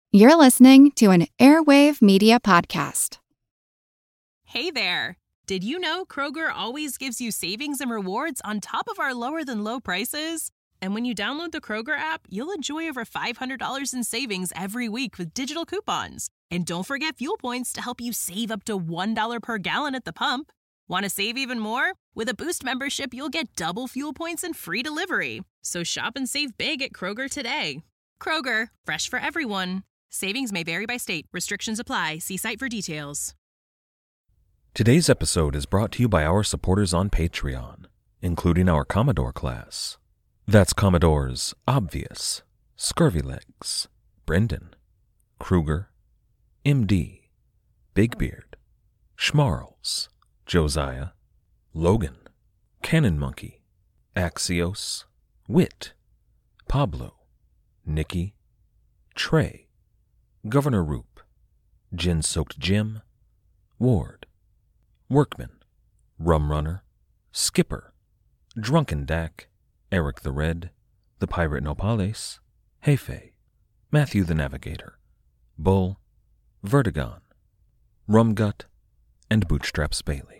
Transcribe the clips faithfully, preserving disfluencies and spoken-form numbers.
You're listening to an Airwave Media Podcast. Hey there! Did you know Kroger always gives you savings and rewards on top of our lower-than-low prices? And when you download the Kroger app, you'll enjoy over five hundred dollars in savings every week with digital coupons. And don't forget fuel points to help you save up to one dollar per gallon at the pump. Want to save even more? With a Boost membership, you'll get double fuel points and free delivery. So shop and save big at Kroger today. Kroger, fresh for everyone. Savings may vary by state. Restrictions apply. See site for details. Today's episode is brought to you by our supporters on Patreon, including our Commodore class. That's Commodores Obvious, Scurvylegs, Brendan, Kruger, M D, Bigbeard, Schmarls, Josiah, Logan, Cannon Monkey, Axios, Wit, Pablo, Nikki, Trey, Governor Roop, Gin-Soaked Jim, Ward, Workman, Rum Runner, Skipper, Drunken Dak, Eric the Red, The Pirate Nopales, Hefe, Matthew the Navigator, Bull, Vertigon, Rumgut, and Bootstraps Bailey.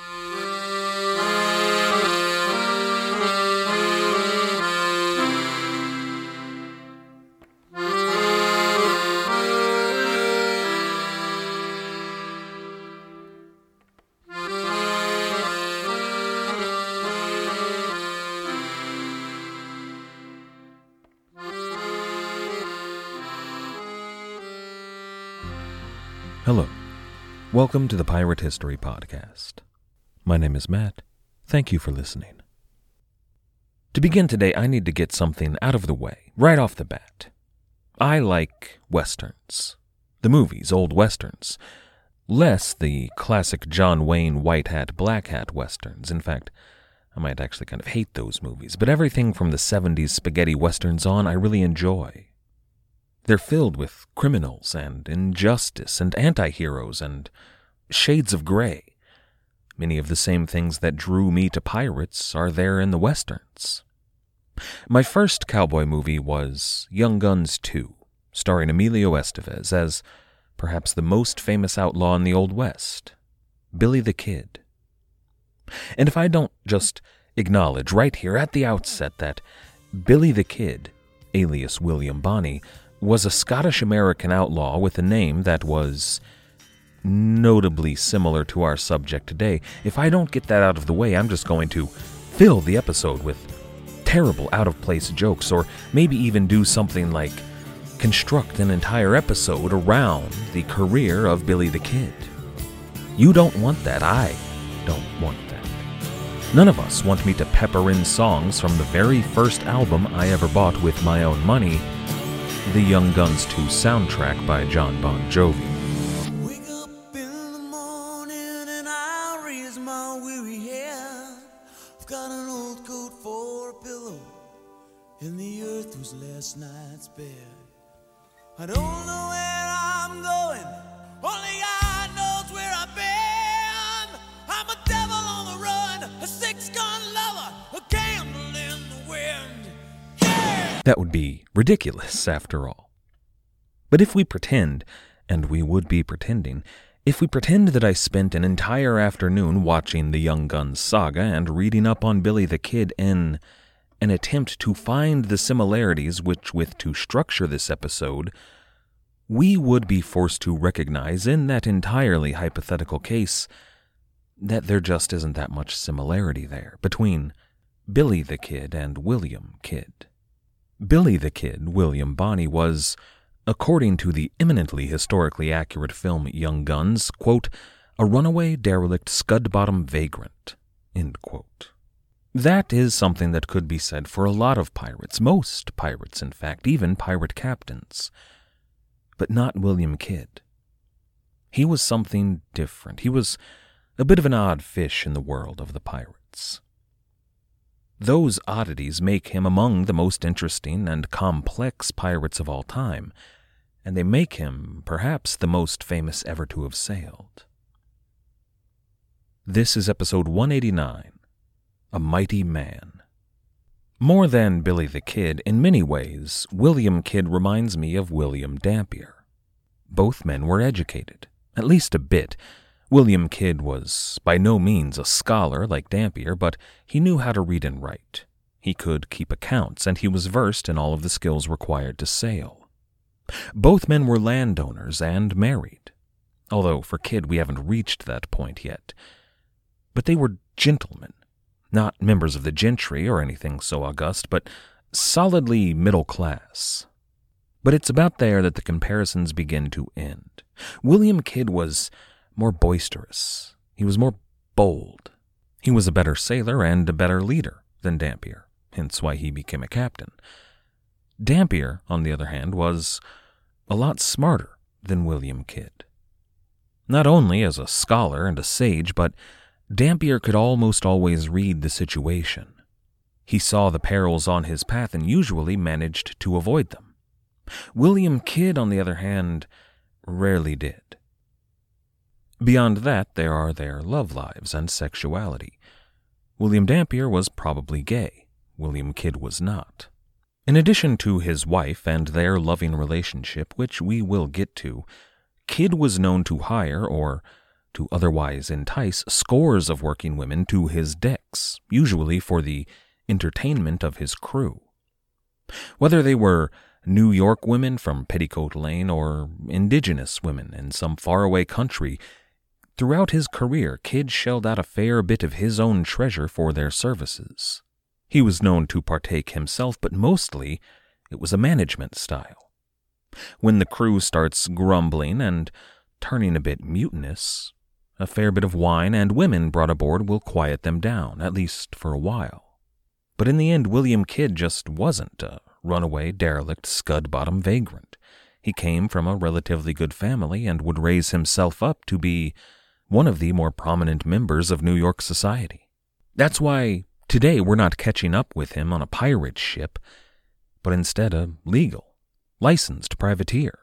Hello. Welcome to the Pirate History Podcast. My name is Matt. Thank you for listening. To begin today, I need to get something out of the way, right off the bat. I like westerns. The movies, old westerns. Less the classic John Wayne white hat, black hat westerns. In fact, I might actually kind of hate those movies, but everything from the seventies spaghetti westerns on I really enjoy. They're filled with criminals and injustice and anti-heroes and shades of gray. Many of the same things that drew me to pirates are there in the westerns. My first cowboy movie was Young Guns two, starring Emilio Estevez as perhaps the most famous outlaw in the Old West, Billy the Kid. And if I don't just acknowledge right here at the outset that Billy the Kid, alias William Bonney, was a Scottish-American outlaw with a name that was notably similar to our subject today. If I don't get that out of the way, I'm just going to fill the episode with terrible out-of-place jokes, or maybe even do something like construct an entire episode around the career of Billy the Kid. You don't want that. I don't want that. None of us want me to pepper in songs from the very first album I ever bought with my own money, the Young Guns two soundtrack by John Bon Jovi. Wake up in the morning and I raise my weary head. I've got an old coat for a pillow and the earth was last night's bed. I don't know where I'm going, only God knows where I've been. I'm a devil on the run, a six-gun lover, a candle in the wind. That would be ridiculous, after all. But if we pretend, and we would be pretending, if we pretend that I spent an entire afternoon watching the Young Guns saga and reading up on Billy the Kid in an attempt to find the similarities which with to structure this episode, we would be forced to recognize in that entirely hypothetical case that there just isn't that much similarity there between Billy the Kid and William Kidd. Billy the Kid, William Bonney, was, according to the eminently historically accurate film Young Guns, quote, a runaway, derelict, scud-bottom vagrant, end quote. That is something that could be said for a lot of pirates, most pirates, in fact, even pirate captains. But not William Kidd. He was something different. He was a bit of an odd fish in the world of the pirates. Those oddities make him among the most interesting and complex pirates of all time, and they make him perhaps the most famous ever to have sailed. This is episode one eighty-nine, A Mighty Man. More than Billy the Kid, in many ways, William Kidd reminds me of William Dampier. both men were educated, at least a bit. William Kidd was by no means a scholar like Dampier, but he knew how to read and write. He could keep accounts, and he was versed in all of the skills required to sail. Both men were landowners and married, although for Kidd we haven't reached that point yet. But they were gentlemen, not members of the gentry or anything so august, but solidly middle class. But it's about there that the comparisons begin to end. William Kidd was more boisterous. He was more bold. He was a better sailor and a better leader than Dampier, hence why he became a captain. Dampier, on the other hand, was a lot smarter than William Kidd. Not only as a scholar and a sage, but Dampier could almost always read the situation. He saw the perils on his path and usually managed to avoid them. William Kidd, on the other hand, rarely did. Beyond that, there are their love lives and sexuality. William Dampier was probably gay. William Kidd was not. In addition to his wife and their loving relationship, which we will get to, Kidd was known to hire or to otherwise entice scores of working women to his decks, usually for the entertainment of his crew. Whether they were New York women from Petticoat Lane or indigenous women in some faraway country, throughout his career, Kidd shelled out a fair bit of his own treasure for their services. He was known to partake himself, but mostly it was a management style. When the crew starts grumbling and turning a bit mutinous, a fair bit of wine and women brought aboard will quiet them down, at least for a while. But in the end, William Kidd just wasn't a runaway, derelict, scud-bottom vagrant. He came from a relatively good family and would raise himself up to be one of the more prominent members of New York society. That's why today we're not catching up with him on a pirate ship, but instead a legal, licensed privateer.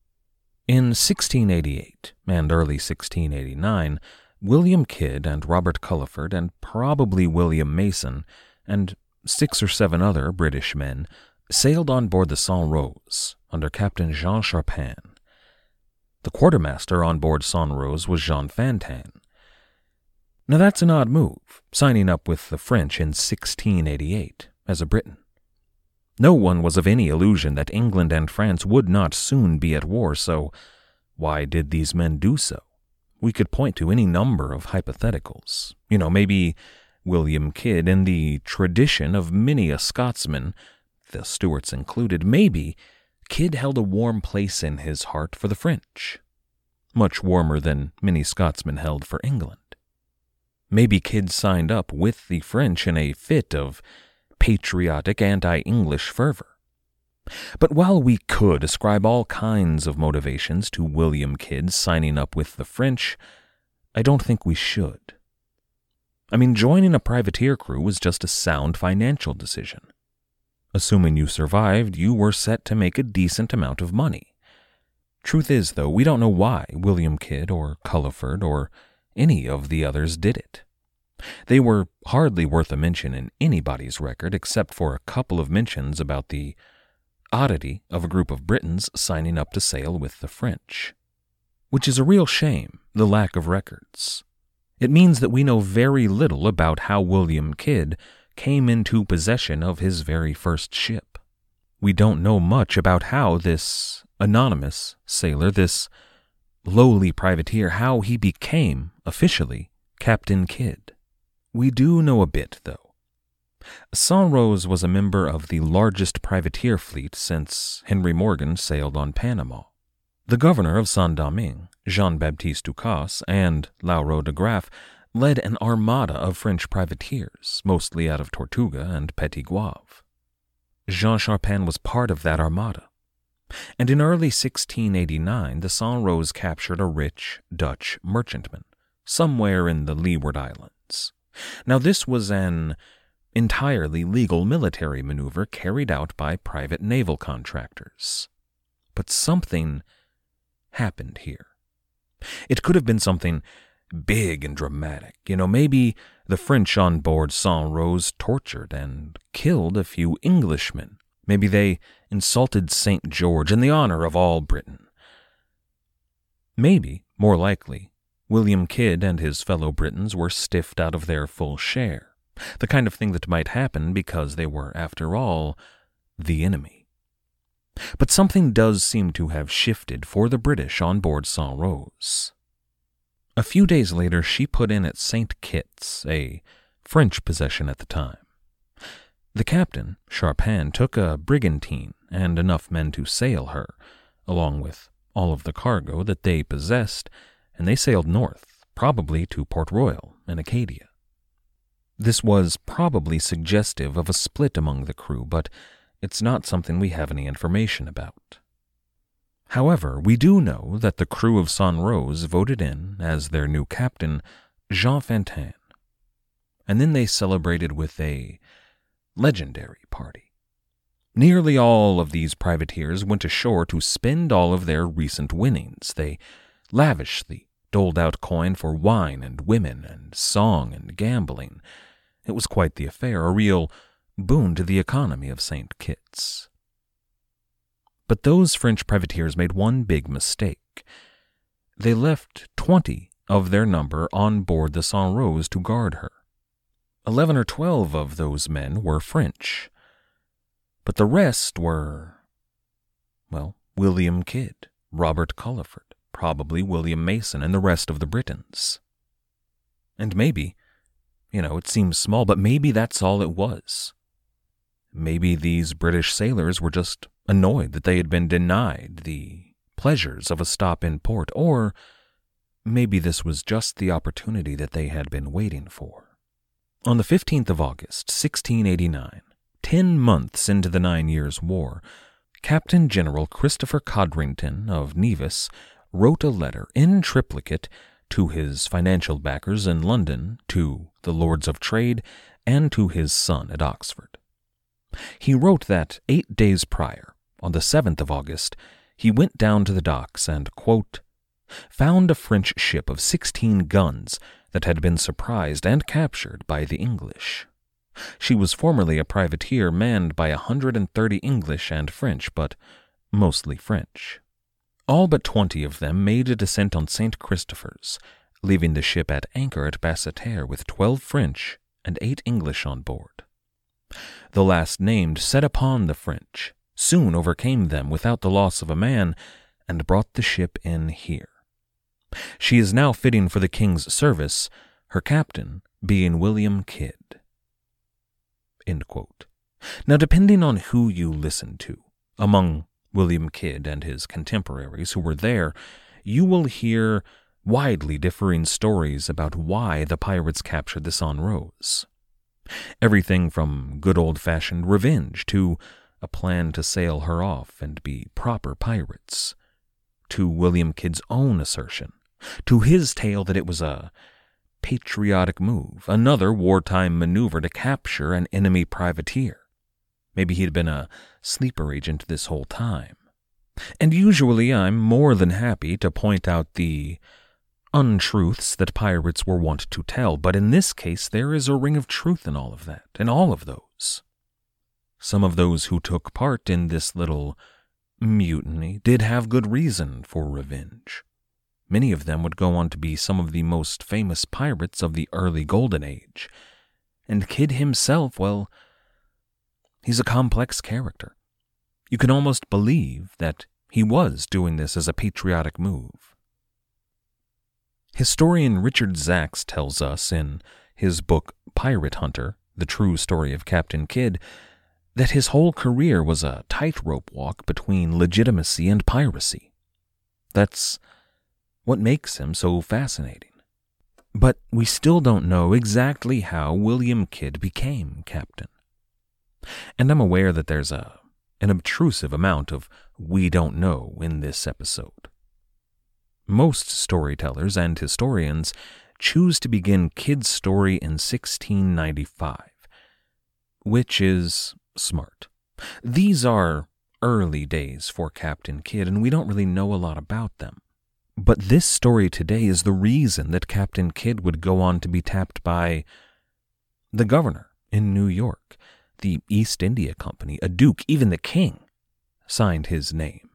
In sixteen eighty-eight and early sixteen eighty-nine, William Kidd and Robert Culliford and probably William Mason and six or seven other British men sailed on board the Saint Rose under Captain Jean Charpin. The quartermaster on board Saint Rose was Jean Fantin. Now that's an odd move, signing up with the French in sixteen eighty-eight as a Briton. No one was of any illusion that England and France would not soon be at war, so why did these men do so? We could point to any number of hypotheticals. You know, maybe William Kidd, in the tradition of many a Scotsman, the Stuarts included, maybe Kidd held a warm place in his heart for the French, much warmer than many Scotsmen held for England. Maybe Kidd signed up with the French in a fit of patriotic anti-English fervor. But while we could ascribe all kinds of motivations to William Kidd signing up with the French, I don't think we should. I mean, joining a privateer crew was just a sound financial decision. Assuming you survived, you were set to make a decent amount of money. Truth is, though, we don't know why William Kidd or Culliford or any of the others did it. They were hardly worth a mention in anybody's record except for a couple of mentions about the oddity of a group of Britons signing up to sail with the French. Which is a real shame, the lack of records. It means that we know very little about how William Kidd came into possession of his very first ship. We don't know much about how this anonymous sailor, this lowly privateer, how he became, officially, Captain Kidd. We do know a bit, though. Saint Rose was a member of the largest privateer fleet since Henry Morgan sailed on Panama. The governor of Saint-Domingue, Jean-Baptiste Ducasse, and Lauro de Graff led an armada of French privateers, mostly out of Tortuga and Petit Goave. Jean Charpin was part of that armada, and in early sixteen eighty-nine the Saint Rose captured a rich Dutch merchantman, somewhere in the Leeward Islands. Now this was an entirely legal military maneuver carried out by private naval contractors. But something happened here. It could have been something big and dramatic. You know, maybe the French on board Saint Rose tortured and killed a few Englishmen. Maybe they insulted Saint George in the honor of all Britain. Maybe, more likely, William Kidd and his fellow Britons were stiffed out of their full share, the kind of thing that might happen because they were, after all, the enemy. But something does seem to have shifted for the British on board Saint Rose. A few days later, she put in at Saint Kitts, a French possession at the time. The captain, Charpin, took a brigantine and enough men to sail her, along with all of the cargo that they possessed, and they sailed north, probably to Port Royal in Acadia. This was probably suggestive of a split among the crew, but it's not something we have any information about. However, we do know that the crew of Saint Rose voted in, as their new captain, Jean Fantin. And then they celebrated with a legendary party. Nearly all of these privateers went ashore to spend all of their recent winnings. They lavishly doled out coin for wine and women and song and gambling. It was quite the affair, a real boon to the economy of Saint Kitts. But those French privateers made one big mistake. They left twenty of their number on board the Saint Rose to guard her. Eleven or twelve of those men were French, but the rest were, well, William Kidd, Robert Culliford, probably William Mason, and the rest of the Britons. And maybe, you know, it seems small, but maybe that's all it was. Maybe these British sailors were just annoyed that they had been denied the pleasures of a stop in port, or maybe this was just the opportunity that they had been waiting for. On the fifteenth of August, sixteen eighty-nine, ten months into the Nine Years' War, Captain General Christopher Codrington of Nevis wrote a letter in triplicate to his financial backers in London, to the Lords of Trade, and to his son at Oxford. He wrote that eight days prior, on the seventh of August, he went down to the docks and, quote, found a French ship of sixteen guns that had been surprised and captured by the English. She was formerly a privateer manned by a hundred and thirty English and French, but mostly French. All but twenty of them made a descent on Saint Christopher's, leaving the ship at anchor at Basseterre with twelve French and eight English on board. The last named set upon the French, soon overcame them without the loss of a man, and brought the ship in here. She is now fitting for the king's service, her captain being William Kidd. End quote. Now, depending on who you listen to, among William Kidd and his contemporaries who were there, you will hear widely differing stories about why the pirates captured the Saint Rose. Everything from good old-fashioned revenge to a plan to sail her off and be proper pirates, to William Kidd's own assertion, to his tale that it was a patriotic move, another wartime maneuver to capture an enemy privateer. Maybe he'd been a sleeper agent this whole time. And usually I'm more than happy to point out the untruths that pirates were wont to tell, but in this case there is a ring of truth in all of that, in all of those. Some of those who took part in this little mutiny did have good reason for revenge. Many of them would go on to be some of the most famous pirates of the early Golden Age. And Kidd himself, well, he's a complex character. You can almost believe that he was doing this as a patriotic move. Historian Richard Zacks tells us in his book Pirate Hunter, The True Story of Captain Kidd, that his whole career was a tightrope walk between legitimacy and piracy. That's what makes him so fascinating. But we still don't know exactly how William Kidd became captain. And I'm aware that there's a an obtrusive amount of we don't know in this episode. Most storytellers and historians choose to begin Kidd's story in sixteen ninety-five, which is smart. These are early days for Captain Kidd, and we don't really know a lot about them. But this story today is the reason that Captain Kidd would go on to be tapped by the governor in New York, the East India Company, a duke, even the king signed his name.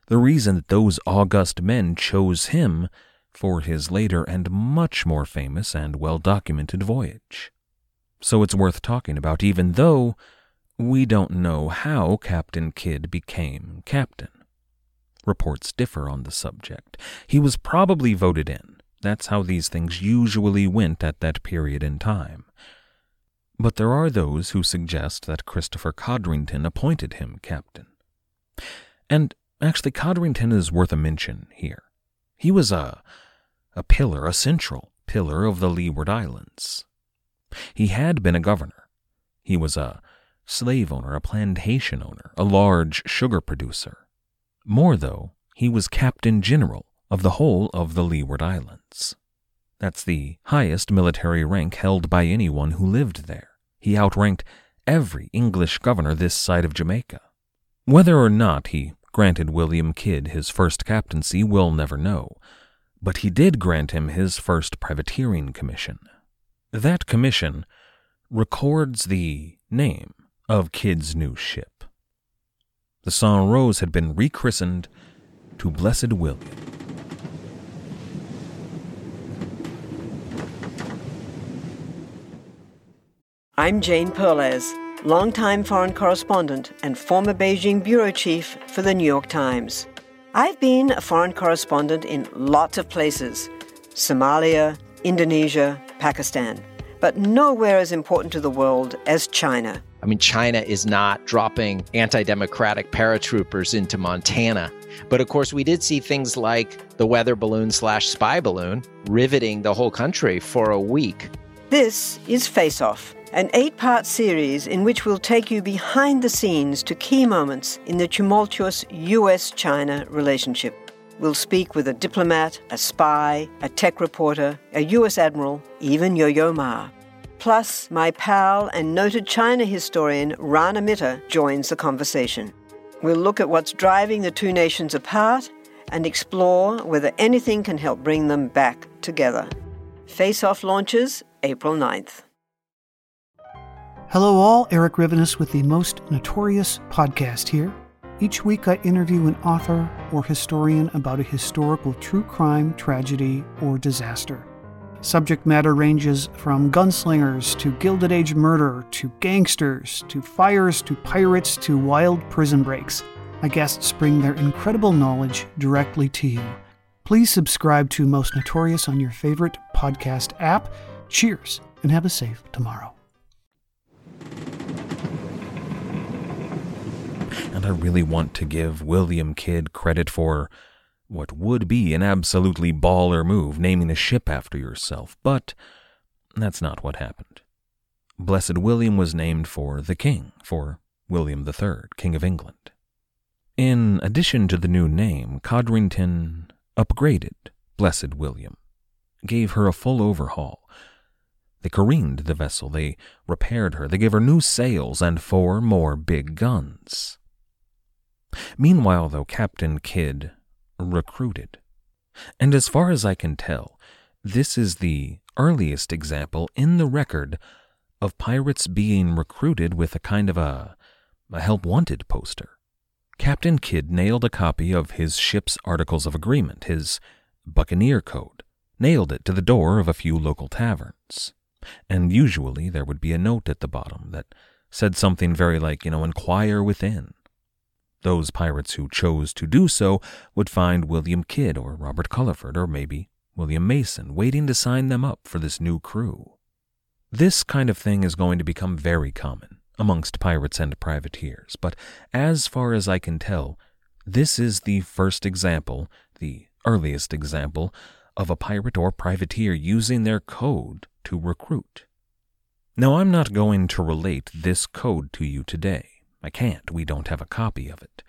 the reason that those august men chose him for his later and much more famous and well-documented voyage. So it's worth talking about, even though we don't know how Captain Kidd became captain. Reports differ on the subject. He was probably voted in. That's how these things usually went at that period in time. But there are those who suggest that Christopher Codrington appointed him captain. And actually, Codrington is worth a mention here. He was a, a pillar, a central pillar of the Leeward Islands. He had been a governor. He was a slave owner, a plantation owner, a large sugar producer. More, though, he was captain general of the whole of the Leeward Islands. That's the highest military rank held by anyone who lived there. He outranked every English governor this side of Jamaica. Whether or not he granted William Kidd his first captaincy, we'll never know, but he did grant him his first privateering commission. That commission records the name of Kidd's new ship. The Saint Rose had been rechristened to Blessed William. I'm Jane Perlez, longtime foreign correspondent and former Beijing bureau chief for the New York Times. I've been a foreign correspondent in lots of places: Somalia, Indonesia, Pakistan, but nowhere as important to the world as China. I mean, China is not dropping anti-democratic paratroopers into Montana. But of course, we did see things like the weather balloon slash spy balloon riveting the whole country for a week. This is Face Off, an eight-part series in which we'll take you behind the scenes to key moments in the tumultuous U S China relationship. We'll speak with a diplomat, a spy, a tech reporter, a U S admiral, even Yo-Yo Ma. Plus, my pal and noted China historian Rana Mitter joins the conversation. We'll look at what's driving the two nations apart and explore whether anything can help bring them back together. Face Off launches April ninth. Hello all, Eric Rivenes with the Most Notorious podcast here. Each week I interview an author or historian about a historical true crime, tragedy, or disaster. Subject matter ranges from gunslingers to Gilded Age murder to gangsters to fires to pirates to wild prison breaks. My guests bring their incredible knowledge directly to you. Please subscribe to Most Notorious on your favorite podcast app. Cheers, and have a safe tomorrow. And I really want to give William Kidd credit for what would be an absolutely baller move, naming a ship after yourself, but that's not what happened. Blessed William was named for the king, for William the Third, King of England. In addition to the new name, Codrington upgraded Blessed William, gave her a full overhaul. They careened the vessel, they repaired her, they gave her new sails and four more big guns. Meanwhile, though, Captain Kidd recruited. And as far as I can tell, this is the earliest example in the record of pirates being recruited with a kind of a, a help-wanted poster. Captain Kidd nailed a copy of his ship's Articles of Agreement, his Buccaneer Code, nailed it to the door of a few local taverns. And usually there would be a note at the bottom that said something very like, you know, inquire within. Those pirates who chose to do so would find William Kidd or Robert Culliford or maybe William Mason waiting to sign them up for this new crew. This kind of thing is going to become very common amongst pirates and privateers, but as far as I can tell, this is the first example, the earliest example, of a pirate or privateer using their code to recruit. Now, I'm not going to relate this code to you today. I can't. We don't have a copy of it.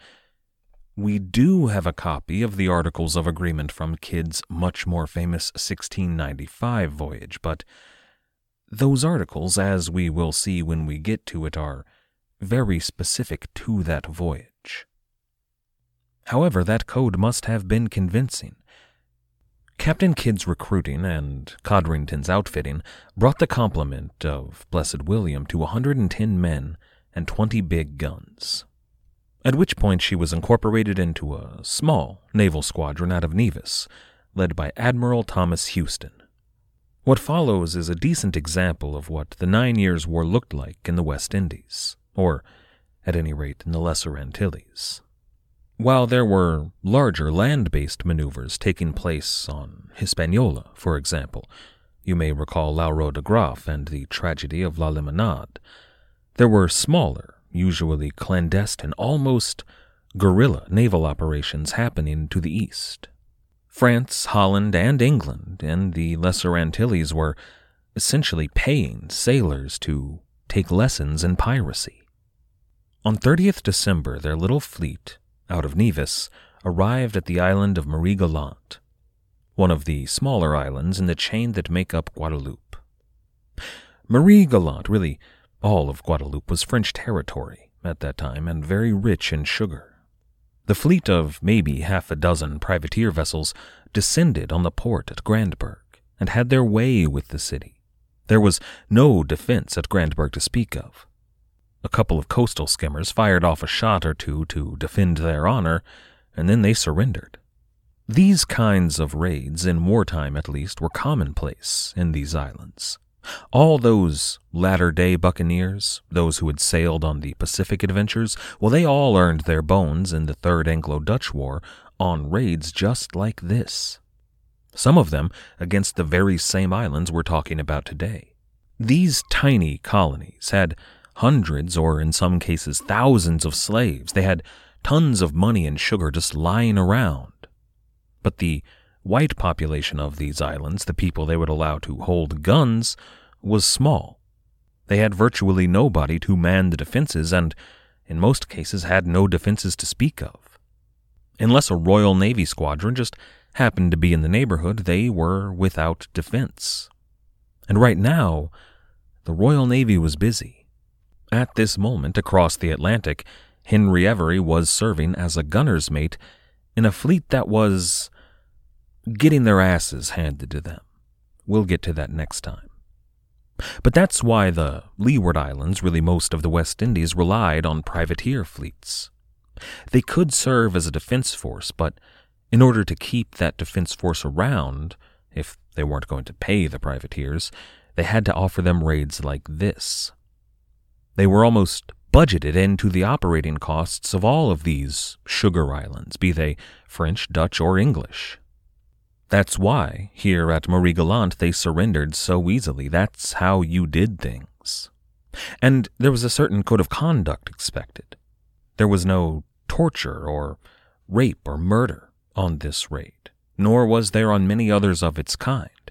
We do have a copy of the Articles of Agreement from Kidd's much more famous sixteen ninety-five voyage, but those articles, as we will see when we get to it, are very specific to that voyage. However, that code must have been convincing. Captain Kidd's recruiting and Codrington's outfitting brought the complement of Blessed William to one hundred ten men and twenty big guns. at which point she was incorporated into a small naval squadron out of Nevis, led by Admiral Thomas Houston. What follows is a decent example of what the Nine Years' War looked like in the West Indies, or, at any rate, in the Lesser Antilles. While there were larger land-based maneuvers taking place on Hispaniola, for example, you may recall Lauro de Graaf and the tragedy of La Limonade, there were smaller, usually clandestine, almost guerrilla naval operations happening to the east. France, Holland, and England and the Lesser Antilles were essentially paying sailors to take lessons in piracy. On thirtieth December, their little fleet, out of Nevis, arrived at the island of Marie Galante, one of the smaller islands in the chain that make up Guadeloupe. Marie Galante, really all of Guadeloupe, was French territory at that time and very rich in sugar. The fleet of maybe half a dozen privateer vessels descended on the port at Grandburg and had their way with the city. There was no defense at Grandburg to speak of. A couple of coastal skimmers fired off a shot or two to defend their honor, and then they surrendered. These kinds of raids, in wartime at least, were commonplace in these islands. All those latter-day buccaneers, those who had sailed on the Pacific adventures, well, they all earned their bones in the Third Anglo-Dutch War on raids just like this. Some of them against the very same islands we're talking about today. These tiny colonies had hundreds, or in some cases thousands, of slaves. They had tons of money and sugar just lying around. But the white population of these islands, the people they would allow to hold guns, was small. They had virtually nobody to man the defenses, and in most cases had no defenses to speak of. Unless a Royal Navy squadron just happened to be in the neighborhood, they were without defense. And right now, the Royal Navy was busy. At this moment, across the Atlantic, Henry Every was serving as a gunner's mate in a fleet that was getting their asses handed to them. We'll get to that next time. But that's why the Leeward Islands, really most of the West Indies, relied on privateer fleets. They could serve as a defense force, but in order to keep that defense force around, if they weren't going to pay the privateers, they had to offer them raids like this. They were almost budgeted into the operating costs of all of these sugar islands, be they French, Dutch, or English. That's why, here at Marie Galante, they surrendered so easily. That's how you did things. And there was a certain code of conduct expected. There was no torture or rape or murder on this raid, nor was there on many others of its kind.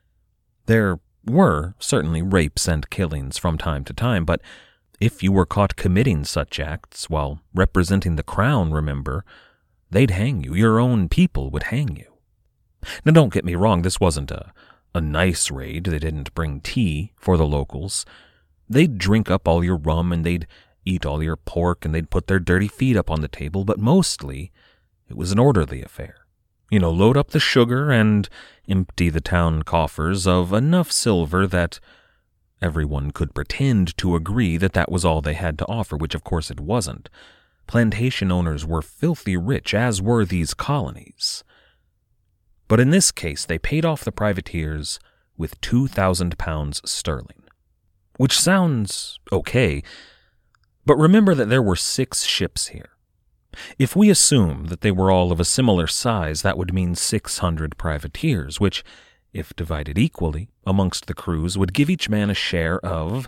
There were certainly rapes and killings from time to time, but if you were caught committing such acts while representing the crown, remember, they'd hang you. Your own people would hang you. Now, don't get me wrong, this wasn't a, a nice raid. They didn't bring tea for the locals. They'd drink up all your rum, and they'd eat all your pork, and they'd put their dirty feet up on the table, but mostly it was an orderly affair. You know, load up the sugar and empty the town coffers of enough silver that everyone could pretend to agree that that was all they had to offer, which of course it wasn't. Plantation owners were filthy rich, as were these colonies. But in this case, they paid off the privateers with two thousand pounds sterling, which sounds okay, but remember that there were six ships here. If we assume that they were all of a similar size, that would mean six hundred privateers, which, if divided equally amongst the crews, would give each man a share of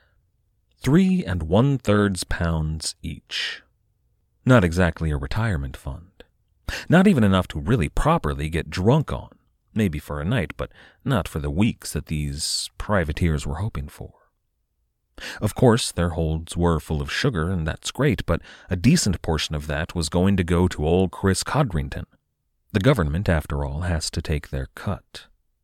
three and one-thirds pounds each. Not exactly a retirement fund. Not even enough to really properly get drunk on, maybe for a night, but not for the weeks that these privateers were hoping for. Of course, their holds were full of sugar, and that's great, but a decent portion of that was going to go to old Chris Codrington. The government, after all, has to take their cut.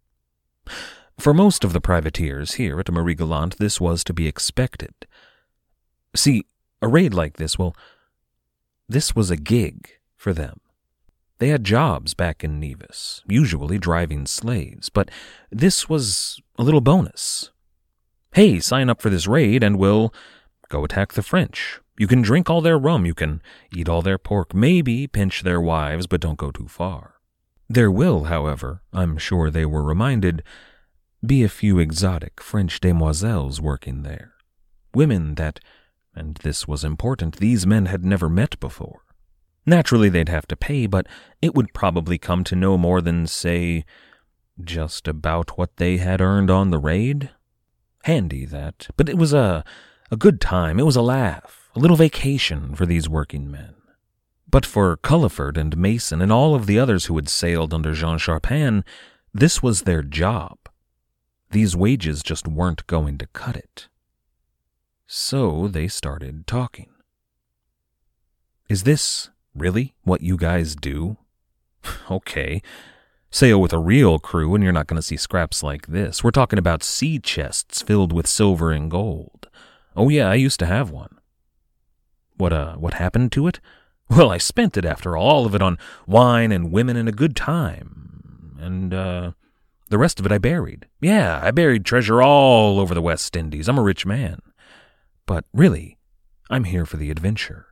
For most of the privateers here at Marie Galante, this was to be expected. See, a raid like this, well, this was a gig for them. They had jobs back in Nevis, usually driving slaves, but this was a little bonus. Hey, sign up for this raid and we'll go attack the French, You can drink all their rum, you can eat all their pork, maybe pinch their wives, but don't go too far. There will, however, I'm sure they were reminded, be a few exotic French demoiselles working there. Women that, and this was important, these men had never met before. Naturally, they'd have to pay, but it would probably come to no more than, say, just about what they had earned on the raid. Handy, that. But it was a, a good time. It was a laugh, a little vacation for these working men. But for Culliford and Mason and all of the others who had sailed under Jean Charpin, this was their job. These wages just weren't going to cut it. So they started talking. Is this really what you guys do? Okay. Sail with a real crew and you're not going to see scraps like this. We're talking about sea chests filled with silver and gold. Oh yeah, I used to have one. What, uh, what happened to it? Well, I spent it after all, all of it on wine and women and a good time. And, uh, the rest of it I buried. Yeah, I buried treasure all over the West Indies. I'm a rich man. But really, I'm here for the adventure.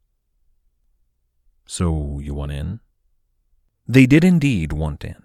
So, you want in? They did indeed want in.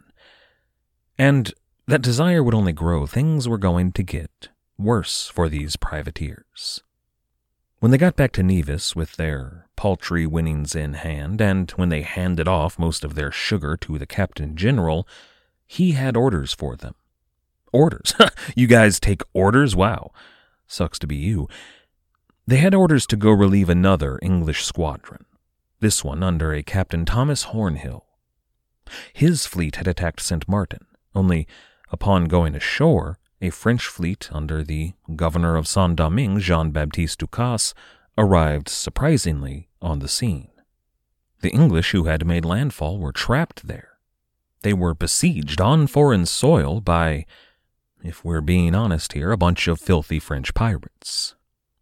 And that desire would only grow. Things were going to get worse for these privateers. When they got back to Nevis with their paltry winnings in hand, and when they handed off most of their sugar to the Captain General, he had orders for them. Orders? You guys take orders? Wow. Sucks to be you. They had orders to go relieve another English squadron, this one under a Captain Thomas Hornhill. His fleet had attacked Saint Martin, only upon going ashore, a French fleet under the governor of Saint-Domingue, Jean-Baptiste Ducasse, arrived surprisingly on the scene. The English who had made landfall were trapped there. They were besieged on foreign soil by, if we're being honest here, a bunch of filthy French pirates.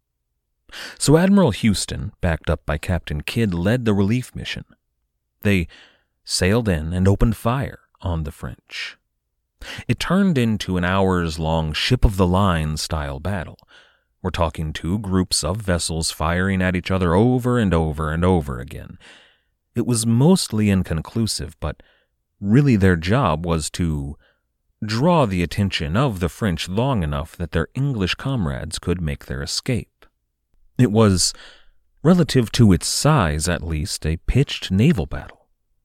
So Admiral Houston, backed up by Captain Kidd, led the relief mission. They sailed in and opened fire on the French. It turned into an hours-long ship-of-the-line style battle. We're talking two groups of vessels firing at each other over and over and over again. It was mostly inconclusive, but really their job was to draw the attention of the French long enough that their English comrades could make their escape. It was, relative to its size at least, a pitched naval battle.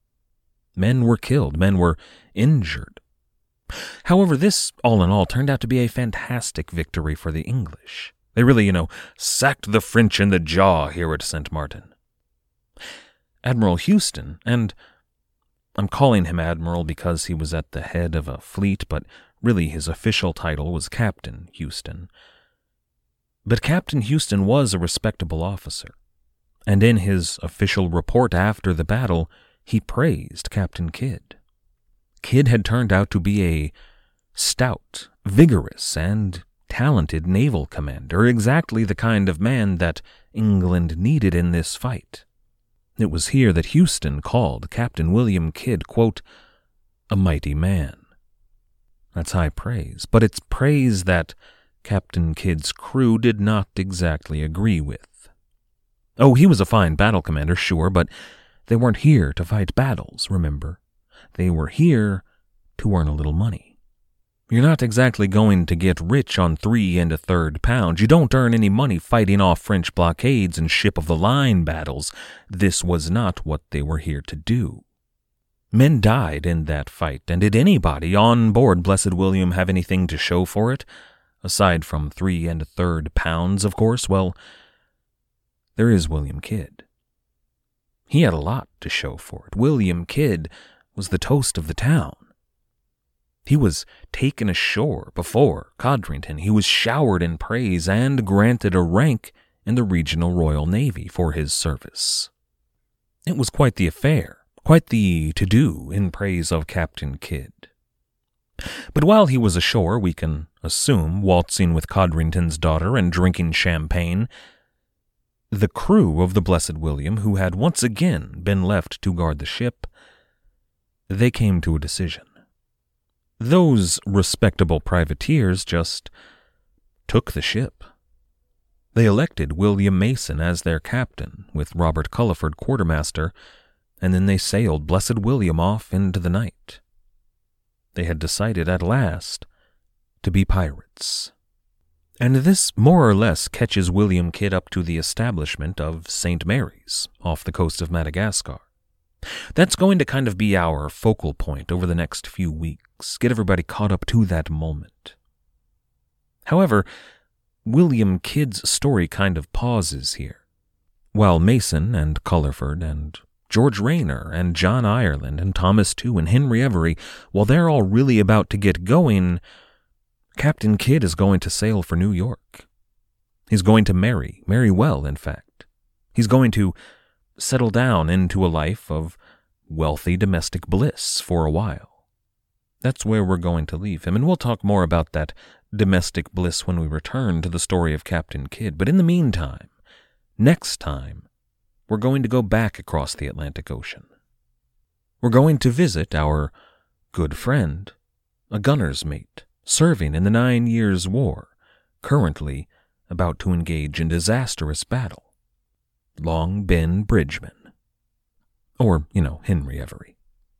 Men were killed, men were injured. However, this, all in all, turned out to be a fantastic victory for the English. They really, you know, sacked the French in the jaw here at Saint Martin. Admiral Houston, and I'm calling him Admiral because he was at the head of a fleet, but really his official title was Captain Houston. But Captain Houston was a respectable officer, and in his official report after the battle, he praised Captain Kidd. Kidd had turned out to be a stout, vigorous, and talented naval commander, exactly the kind of man that England needed in this fight. It was here that Houston called Captain William Kidd, quote, a mighty man. That's high praise, but it's praise that Captain Kidd's crew did not exactly agree with. Oh, he was a fine battle commander, sure, but they weren't here to fight battles, remember? They were here to earn a little money. You're not exactly going to get rich on three and a third pounds. You don't earn any money fighting off French blockades and ship-of-the-line battles. This was not what they were here to do. Men died in that fight, and did anybody on board Blessed William have anything to show for it? Aside from three and a third pounds, of course. Well, there is William Kidd. He had a lot to show for it. William Kidd was the toast of the town. He was taken ashore before Codrington. He was showered in praise and granted a rank in the Regional Royal Navy for his service. It was quite the affair, quite the to-do in praise of Captain Kidd. But while he was ashore, we can assume, waltzing with Codrington's daughter and drinking champagne, the crew of the Blessed William, who had once again been left to guard the ship, they came to a decision. Those respectable privateers just took the ship. They elected William Mason as their captain, with Robert Culliford quartermaster, and then they sailed Blessed William off into the night. They had decided at last to be pirates. And this more or less catches William Kidd up to the establishment of Saint Mary's off the coast of Madagascar. That's going to kind of be our focal point over the next few weeks, get everybody caught up to that moment. However, William Kidd's story kind of pauses here. While Mason and Culliford and George Rayner and John Ireland and Thomas Tew and Henry Every, while they're all really about to get going, Captain Kidd is going to sail for New York. He's going to marry, marry well, in fact. He's going to settle down into a life of wealthy domestic bliss for a while. That's where we're going to leave him, and we'll talk more about that domestic bliss when we return to the story of Captain Kidd. But in the meantime, next time, we're going to go back across the Atlantic Ocean. We're going to visit our good friend, a gunner's mate, serving in the Nine Years' War, currently about to engage in disastrous battle, Long Ben Bridgman. Or, you know, Henry Every.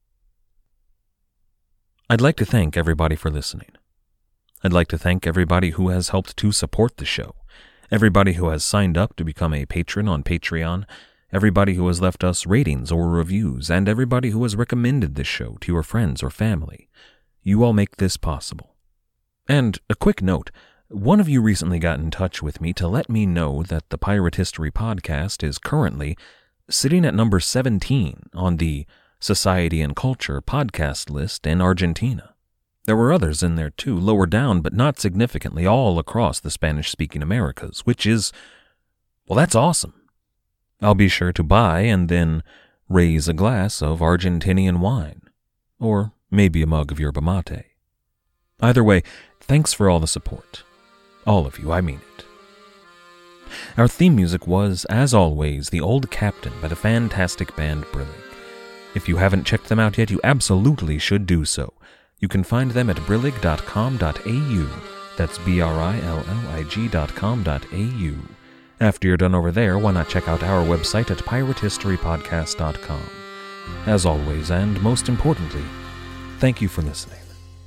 I'd like to thank everybody for listening. I'd like to thank everybody who has helped to support the show, everybody who has signed up to become a patron on Patreon, everybody who has left us ratings or reviews, and everybody who has recommended this show to your friends or family. You all make this possible. And a quick note, one of you recently got in touch with me to let me know that the Pirate History Podcast is currently sitting at number seventeen on the Society and Culture podcast list in Argentina. There were others in there too, lower down, but not significantly, all across the Spanish-speaking Americas, which is, well, that's awesome. I'll be sure to buy and then raise a glass of Argentinian wine, or maybe a mug of yerba mate. Either way, thanks for all the support. All of you, I mean it. Our theme music was, as always, The Old Captain by the fantastic band Brillig. If you haven't checked them out yet, you absolutely should do so. You can find them at brillig dot com dot a u. That's B R I L L I G dot com dot a u. After you're done over there, why not check out our website at pirate history podcast dot com. As always, and most importantly, thank you for listening.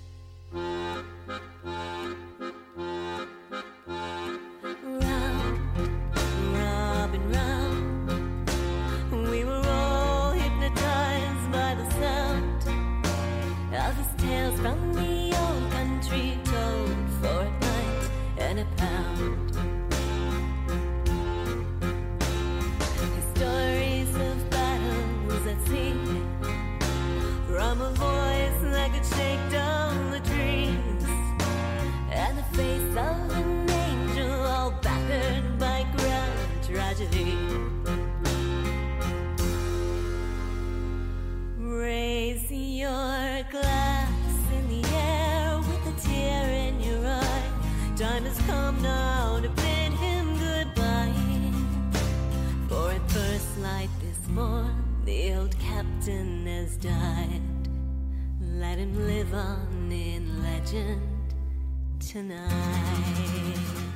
Raise your glass in the air with a tear in your eye. Time has come now to bid him goodbye. For at first light this morn, the old captain has died. Let him live on in legend tonight.